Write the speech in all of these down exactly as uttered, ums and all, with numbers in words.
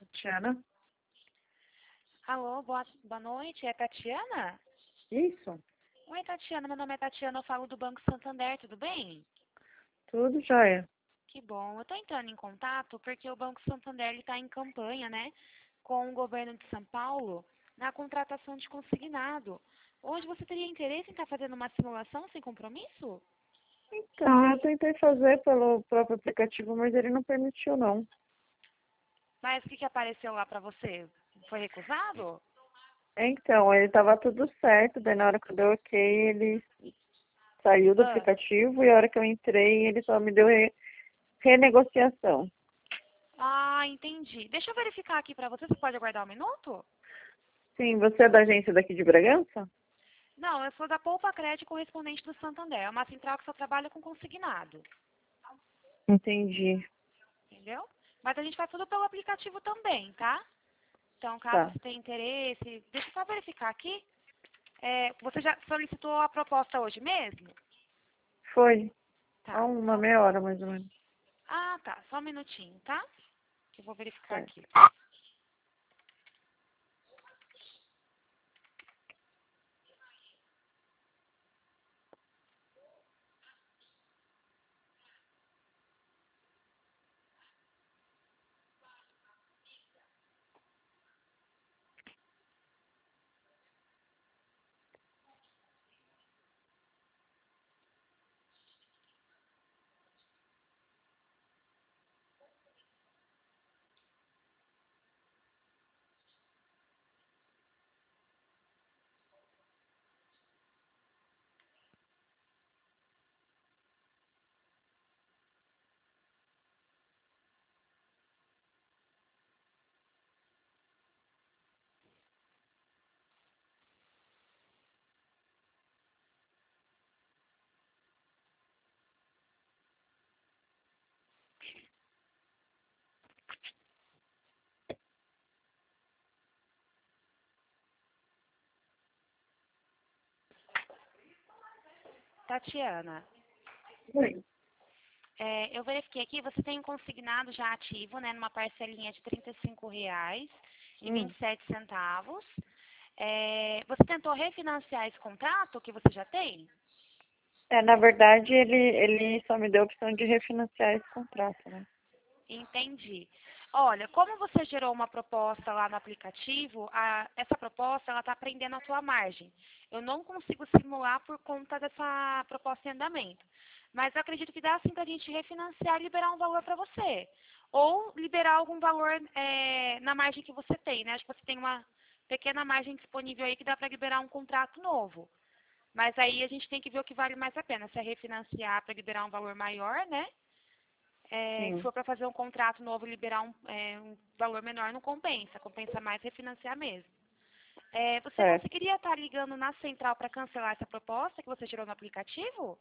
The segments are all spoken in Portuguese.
Tiana? Alô, boa, boa noite, é Tatiana? Isso, Oi, Tatiana, meu nome é Tatiana, eu falo do Banco Santander, tudo bem? tudo jóia. Que bom, eu estou entrando em contato porque o Banco Santander está em campanha, né, com o governo de São Paulo na contratação de consignado. Hoje você teria interesse em estar fazendo uma simulação sem compromisso? Então, eu tentei fazer pelo próprio aplicativo, mas ele não permitiu, não. Mas o que, que apareceu lá para você? Foi recusado? Então, ele estava tudo certo, daí na hora que eu dei ok, ele saiu do Ah, aplicativo e a hora que eu entrei, ele só me deu re- renegociação. ah, entendi. Deixa eu verificar aqui para você, você pode aguardar um minuto? Sim, você é da agência daqui de Bragança? Não, eu sou da Poupa Crédito correspondente do Santander. É uma central que só trabalha com consignado, Entendi. entendeu? Mas a gente faz tudo pelo aplicativo também, tá? Então, caso Tá. você tenha interesse, deixa eu só verificar aqui. É, você já solicitou a proposta hoje mesmo? Foi. Há Tá. uma Só, meia hora, mais ou menos. ah, tá. Só um minutinho, tá? Que eu vou verificar Certo. aqui. Tatiana, Oi. é, eu verifiquei aqui, você tem um consignado já ativo, né, numa parcelinha de trinta e cinco reais e Hum. vinte e sete centavos. É, você tentou refinanciar esse contrato que você já tem? É, na verdade, ele, ele só me deu a opção de refinanciar esse contrato, né? Entendi. Olha, como você gerou uma proposta lá no aplicativo, a- essa proposta ela está prendendo a tua margem. Eu não consigo simular por conta dessa proposta em andamento. Mas eu acredito que dá sim para a gente refinanciar e liberar um valor para você. Ou liberar algum valor é, na margem que você tem, né? Acho que você tem uma pequena margem disponível aí que dá para liberar um contrato novo. Mas aí a gente tem que ver o que vale mais a pena. Se é refinanciar para liberar um valor maior, né? É, se Sim. for para fazer um contrato novo e liberar um, é, um valor menor, não compensa. Compensa mais refinanciar mesmo. É, você Certo. conseguiria estar ligando na central para cancelar essa proposta que você tirou no aplicativo?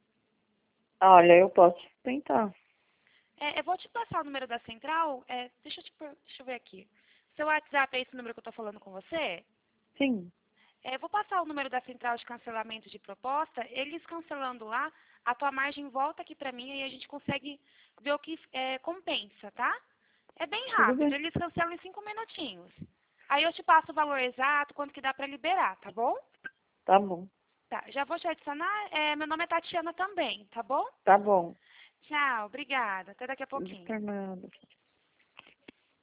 Olha, eu posso tentar. É, eu vou te passar o número da central. É, deixa, eu te, per- deixa eu ver aqui. Seu WhatsApp é esse número que eu estou falando com você? Sim. É, vou passar o número da central de cancelamento de proposta. Eles cancelando lá, a tua margem volta aqui para mim e a gente consegue ver o que é, compensa, tá? É bem Tudo rápido, bem. eles cancelam em cinco minutinhos. Aí eu te passo o valor exato, quanto que dá para liberar, tá bom? Tá bom. Tá, já vou te adicionar. É, meu nome é Tatiana também, tá bom? Tá bom. Tchau, obrigada. Até daqui a Não pouquinho. por nada.